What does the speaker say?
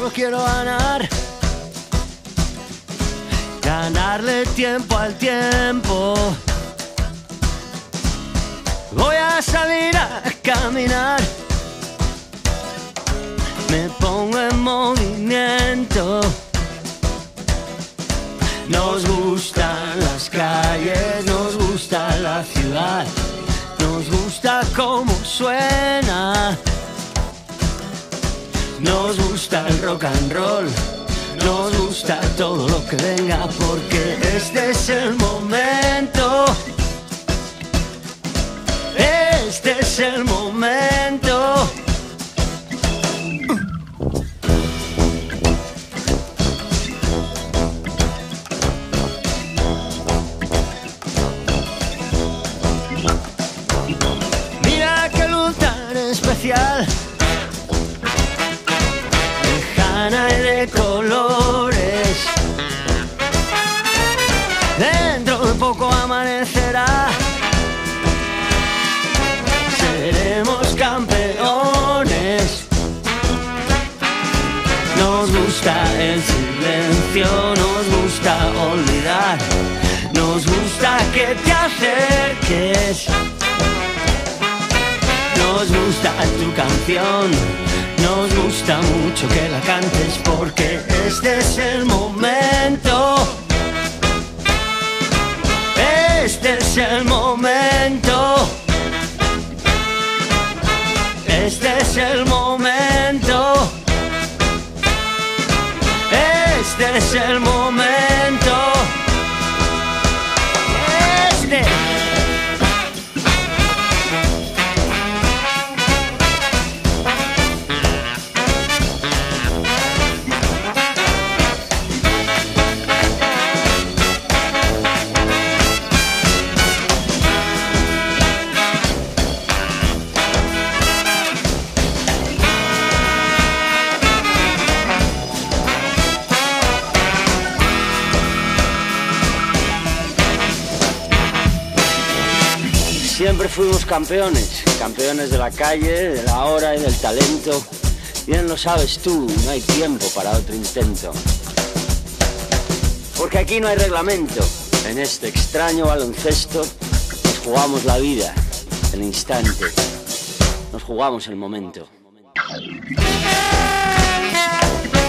solo quiero ganar. Ganarle tiempo al tiempo. Voy a salir a caminar. Me pongo en movimiento. Nos gustan las calles, nos gusta la ciudad, nos gusta cómo suena. Nos gusta el rock and roll, nos gusta todo lo que venga, porque este es el momento. Este es el momento. Mira qué luz tan especial, lejana y de colores. Dentro de poco amanecerá. Seremos campeones. Nos gusta el silencio, nos gusta olvidar, nos gusta que te acerques. Nos gusta tu canción, nos gusta mucho que la cantes, porque este es el momento. Este es el momento. Este es el momento. Este es el momento. Este. Siempre fuimos campeones, campeones de la calle, de la hora y del talento. Bien lo sabes tú, no hay tiempo para otro intento. Porque aquí no hay reglamento. En este extraño baloncesto nos jugamos la vida, el instante. Nos jugamos el momento.